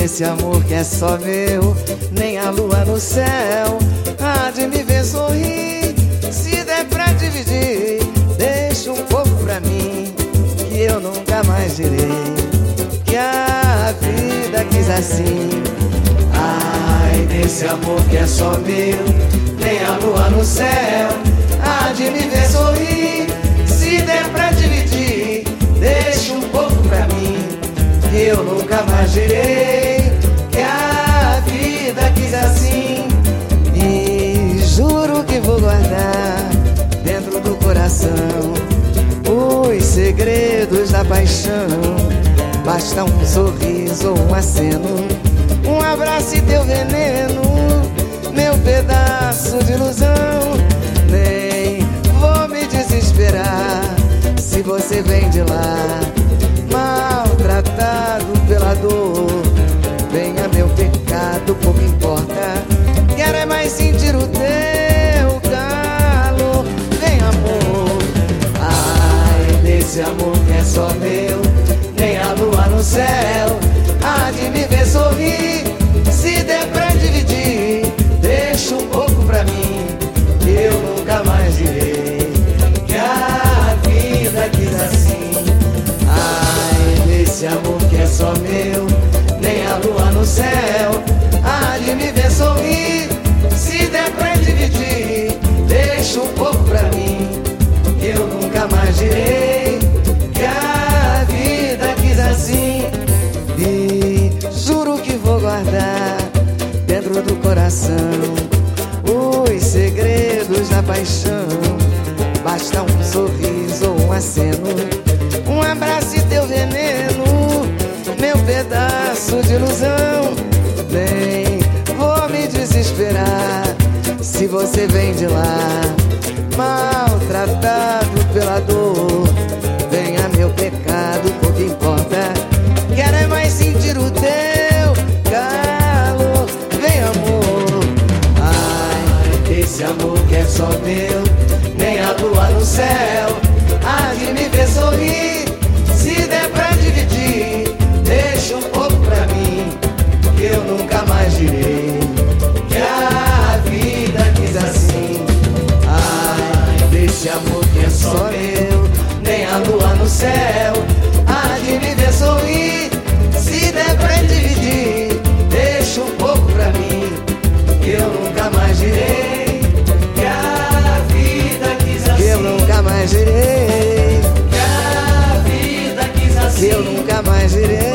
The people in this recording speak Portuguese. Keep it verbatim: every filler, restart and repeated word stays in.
desse amor que é só meu, nem a lua no céu há de me ver sorrir. Se der pra dividir, deixa um pouco pra mim, que eu nunca mais direi que a vida quis assim. Ai, desse amor que é só meu, nem a lua no céu há de me ver sorrir. Se der pra dividir, deixa um pouco pra mim, que eu nunca mais direi que a vida quis assim. E juro que vou guardar dentro do coração os segredos da paixão. Basta um sorriso ou um aceno, um abraço e teu veneno, meu pedaço de ilusão. Nem vou me desesperar se você vem de lá, maltratado pela dor. Venha meu pecado, pouco importa, quero é mais sentir o teu calor. Vem amor, ai, desse amor que é só meu, nem a lua no céu há de me ver sorrir. Se der pra dividir, deixa um pouco pra mim, que eu nunca mais direi que a vida quis assim. Ai, desse amor que é só meu, nem a lua no céu há de me ver sorrir. Se der pra dividir, deixa um pouco pra mim, que eu nunca mais direi que a vida quis assim. E juro que vou guardar dentro do coração os segredos da paixão. Basta um sorriso ou um aceno, um abraço e teu veneno, meu pedaço de ilusão. Nem vou me desesperar se você vem de lá, maltratado pela dor. Venha meu pecado, pouco importa, quero é mais sentir o teu calor. Vem amor, ai, desse amor que é só meu, nem a lua no céu há de me ver sorrir. Se der pra dividir, deixa um pouco pra mim, que eu nunca mais direi que a vida quis assim. Ai, desse amor que é só meu, nem a lua no céu há de me ver sorrir. Se der pra dividir, deixa um pouco pra mim, que eu nunca mais direi que a vida quis assim. Que eu nunca mais direi que a vida quis assim. Que eu nunca mais direi